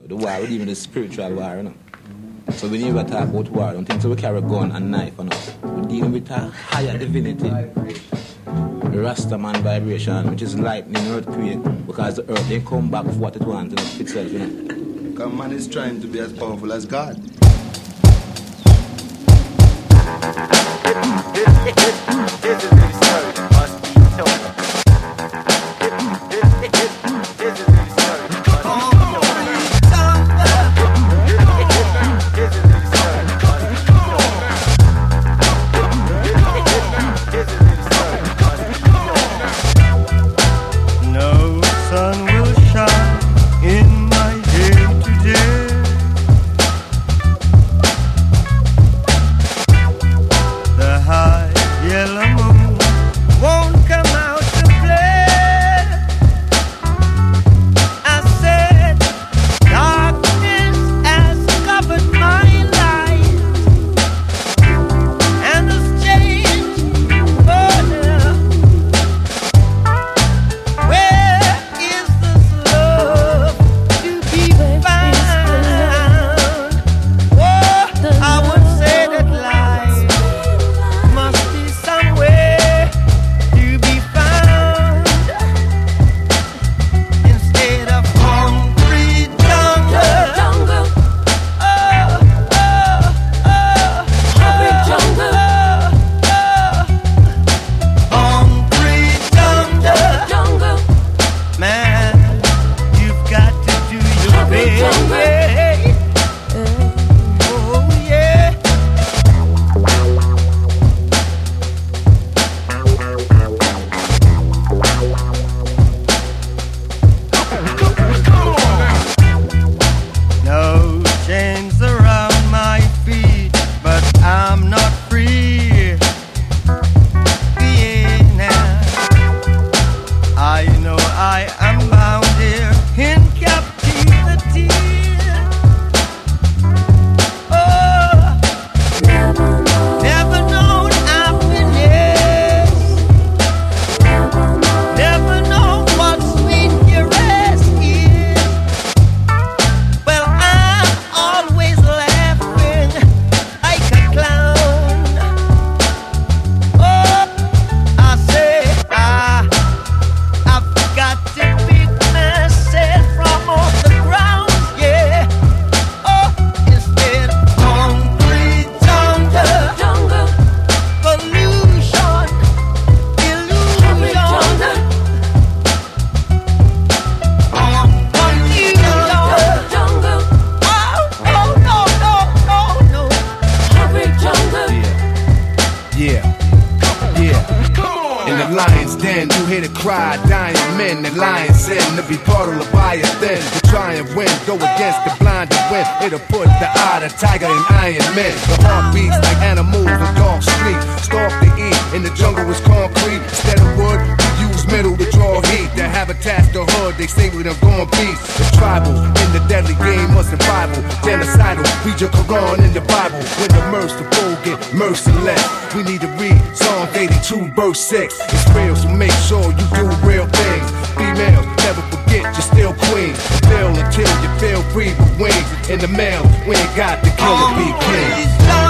The war, we dealing with the spiritual war, you know. So we never talk about war. Don't think so we carry a gun and knife on us. We're dealing with a higher divinity. The Rastaman vibration, which is lightning, earthquake, because the earth they come back for what it wants and itself, you know. Because man is trying to be as powerful as God. This is the story must be told. This is the story must be told. This is the story must be told. This is the story must be told. No sun will shine in my head today. The high yellow moon won't come out to play. I said darkness has covered my life, and it's changed further. Where is this love to be found? Oh, I would say that life must be somewhere to be found instead of concrete jungle. Oh, oh, oh, concrete jungle. Concrete jungle. Man, you've got to do your best. Oh yeah. No chains around my feet, but I'm not free. Yeah, now I know I am bound here in captivity. Oh, never known happiness, never known what sweet caress is. Well, I'm always laughing like a clown. Oh, I say I've got to pick myself from off the ground, yeah. Oh, instead of concrete jungle, pollution, illusion, confusion. Oh, no. Yeah. In the lion's den, you hear the cry, dying men. The lion's sin to be part of Leviathan. To try and win, go against the blind and win. It'll put the eye of the tiger in Iron Men. The heart beats like animals in dark street. Stalk to eat, in the jungle is concrete. Instead of wood, we use metal to draw heat. The habitat's the hood, they say we done gone beast. It's tribal, in the deadly game of survival. Genocidal, read your Quran in the Bible. When the merciful get merciless, we need to read Psalm 82 verse 6. It's real, so make sure you do real things. Females, never forget you're still queen. Feel until you feel free with wings. In the mail, we ain't got the killer bee king.